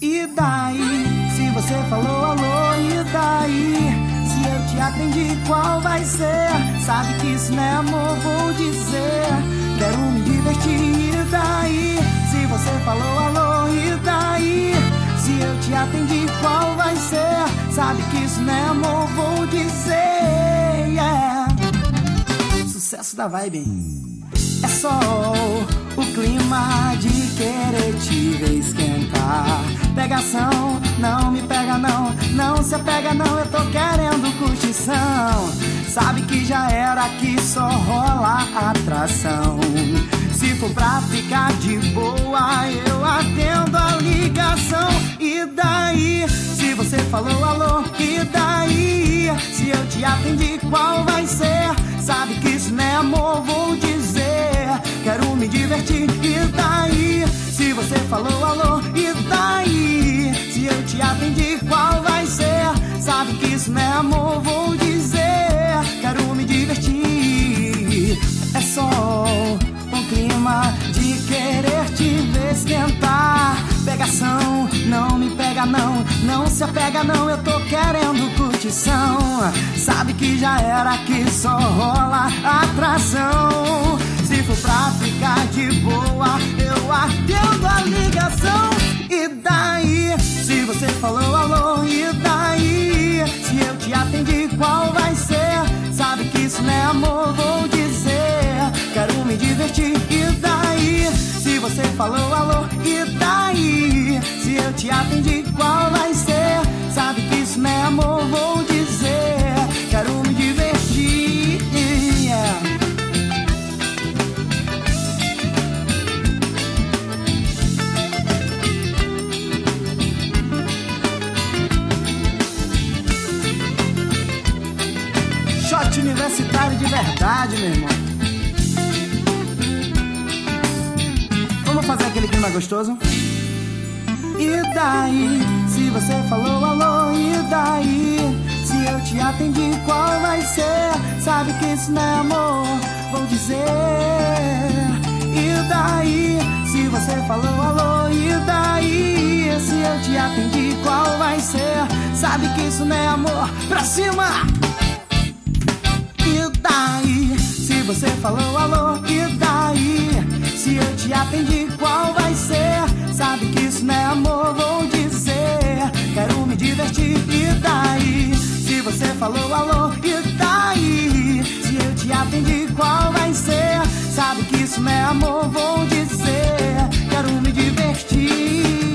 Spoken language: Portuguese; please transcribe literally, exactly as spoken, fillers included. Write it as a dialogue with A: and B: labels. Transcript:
A: E daí, se você falou alô, e daí? Se eu te atendi, qual vai ser? Sabe que isso não é amor, vou dizer. Quero me divertir, e daí? Se você falou alô, e daí? Se eu te atendi, qual vai ser? Sabe que isso não é amor, vou dizer, yeah. Sucesso da vibe, hein? É só o clima de querer te ver esquentar. Pegação, não me pega não, não se apega não, eu tô querendo curtição. Sabe que já era, que só rola atração. Se for pra ficar de boa, eu atendo a ligação. E daí? Se você falou alô, e daí? Se eu te atendi, qual vai ser? Sabe que isso não é amor, vou dizer. Quero me divertir, e daí? Se você falou alô, e daí? Se eu te atendi, qual vai ser? Sabe que isso não é amor, vou dizer. Quero me divertir. É só um clima de querer te ver esquentar. Pegação, não me pega não, não se apega não, eu tô querendo curtição. Sabe que já era, que só rola atração. Se for pra ficar de boa, eu atendo a ligação. E daí? Se você falou alô, e daí? Se eu te atendi, qual vai ser? Sabe que isso não é amor, vou dizer. Quero me divertir, e daí? Se você falou alô, e daí? Se eu te atendi, qual vai ser? Sabe que isso não é amor, vou dizer. Quero me divertir, yeah. Shot universitário de verdade, meu irmão. Vamos fazer aquele clima gostoso? E daí? Se você falou alô, e daí? Se eu te atendi, qual vai ser? Sabe que isso não é amor, vou dizer. E daí? Se você falou alô, e daí? Se eu te atendi, qual vai ser? Sabe que isso não é amor, pra cima! E daí? Se você falou alô, e daí? Se eu te atendi, qual vai ser? Sabe que isso não é amor, vou dizer. Quero me divertir, e daí? Se você falou alô, e daí? Se eu te atendi, qual vai ser? Sabe que isso não é amor, vou dizer. Quero me divertir.